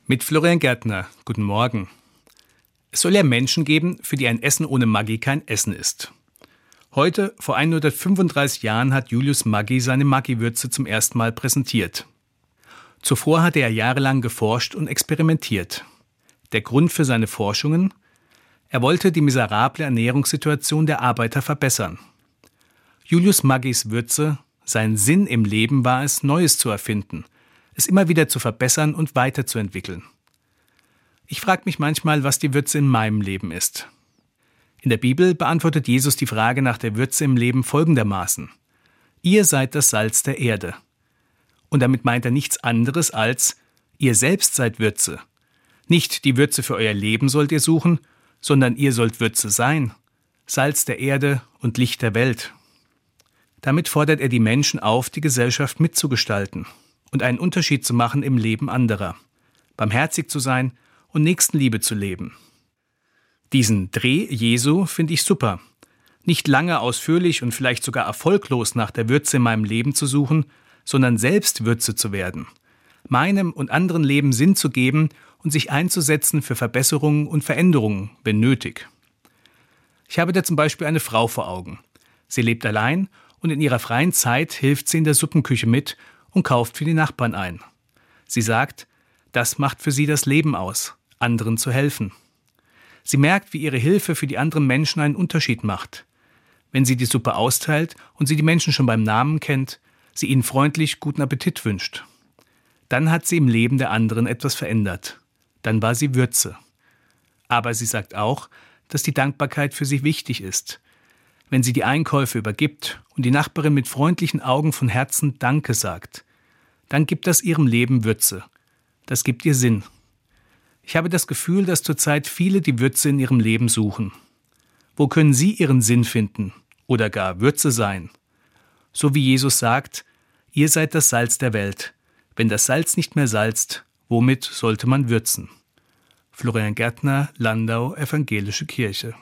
Mit Florian Gärtner. Guten Morgen. Es soll ja Menschen geben, für die ein Essen ohne Maggi kein Essen ist. Heute, vor 135 Jahren, hat Julius Maggi seine Maggi-Würze zum ersten Mal präsentiert. Zuvor hatte er jahrelang geforscht und experimentiert. Der Grund für seine Forschungen? Er wollte die miserable Ernährungssituation der Arbeiter verbessern. Julius Maggis Würze, sein Sinn im Leben war es, Neues zu erfinden, es immer wieder zu verbessern und weiterzuentwickeln. Ich frage mich manchmal, was die Würze in meinem Leben ist. In der Bibel beantwortet Jesus die Frage nach der Würze im Leben folgendermaßen: Ihr seid das Salz der Erde. Und damit meint er nichts anderes als: Ihr selbst seid Würze. Nicht die Würze für euer Leben sollt ihr suchen, sondern ihr sollt Würze sein, Salz der Erde und Licht der Welt. Damit fordert er die Menschen auf, die Gesellschaft mitzugestalten und einen Unterschied zu machen im Leben anderer, barmherzig zu sein und Nächstenliebe zu leben. Diesen Dreh Jesu finde ich super. Nicht lange ausführlich und vielleicht sogar erfolglos nach der Würze in meinem Leben zu suchen, sondern selbst Würze zu werden, meinem und anderen Leben Sinn zu geben und sich einzusetzen für Verbesserungen und Veränderungen, wenn nötig. Ich habe da zum Beispiel eine Frau vor Augen. Sie lebt allein und in ihrer freien Zeit hilft sie in der Suppenküche mit und kauft für die Nachbarn ein. Sie sagt, das macht für sie das Leben aus, anderen zu helfen. Sie merkt, wie ihre Hilfe für die anderen Menschen einen Unterschied macht. Wenn sie die Suppe austeilt und sie die Menschen schon beim Namen kennt, sie ihnen freundlich guten Appetit wünscht. Dann hat sie im Leben der anderen etwas verändert. Dann war sie Würze. Aber sie sagt auch, dass die Dankbarkeit für sie wichtig ist. Wenn sie die Einkäufe übergibt und die Nachbarin mit freundlichen Augen von Herzen Danke sagt, dann gibt das ihrem Leben Würze. Das gibt ihr Sinn. Ich habe das Gefühl, dass zurzeit viele die Würze in ihrem Leben suchen. Wo können sie ihren Sinn finden oder gar Würze sein? So wie Jesus sagt, ihr seid das Salz der Welt. Wenn das Salz nicht mehr salzt, womit sollte man würzen? Florian Gärtner, Landau, Evangelische Kirche.